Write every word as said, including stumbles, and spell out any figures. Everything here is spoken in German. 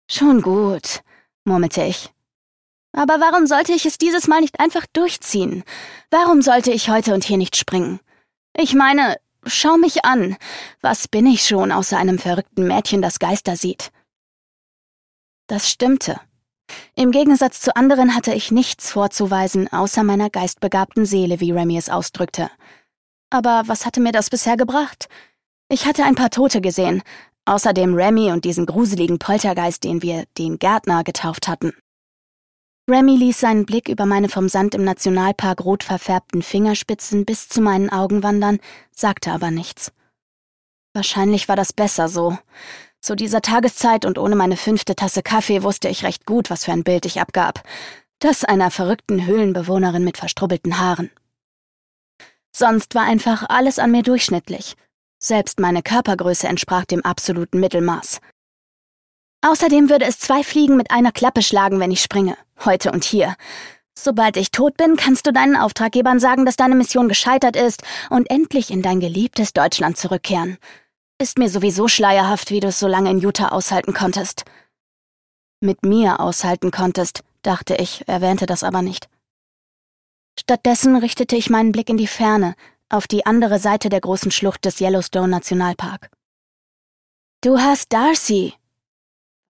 Schon gut, murmelte ich. Aber warum sollte ich es dieses Mal nicht einfach durchziehen? Warum sollte ich heute und hier nicht springen? Ich meine, schau mich an. Was bin ich schon außer einem verrückten Mädchen, das Geister sieht? Das stimmte. Im Gegensatz zu anderen hatte ich nichts vorzuweisen, außer meiner geistbegabten Seele, wie Remy es ausdrückte. Aber was hatte mir das bisher gebracht? Ich hatte ein paar Tote gesehen, außerdem Remy und diesen gruseligen Poltergeist, den wir den Gärtner getauft hatten. Remy ließ seinen Blick über meine vom Sand im Nationalpark rot verfärbten Fingerspitzen bis zu meinen Augen wandern, sagte aber nichts. Wahrscheinlich war das besser so. Zu dieser Tageszeit und ohne meine fünfte Tasse Kaffee wusste ich recht gut, was für ein Bild ich abgab. Das einer verrückten Höhlenbewohnerin mit verstrubbelten Haaren. Sonst war einfach alles an mir durchschnittlich. Selbst meine Körpergröße entsprach dem absoluten Mittelmaß. Außerdem würde es zwei Fliegen mit einer Klappe schlagen, wenn ich springe. Heute und hier. Sobald ich tot bin, kannst du deinen Auftraggebern sagen, dass deine Mission gescheitert ist und endlich in dein geliebtes Deutschland zurückkehren. Ist mir sowieso schleierhaft, wie du es so lange in Utah aushalten konntest. Mit mir aushalten konntest, dachte ich, erwähnte das aber nicht. Stattdessen richtete ich meinen Blick in die Ferne, auf die andere Seite der großen Schlucht des Yellowstone Nationalpark. »Du hast Darcy«,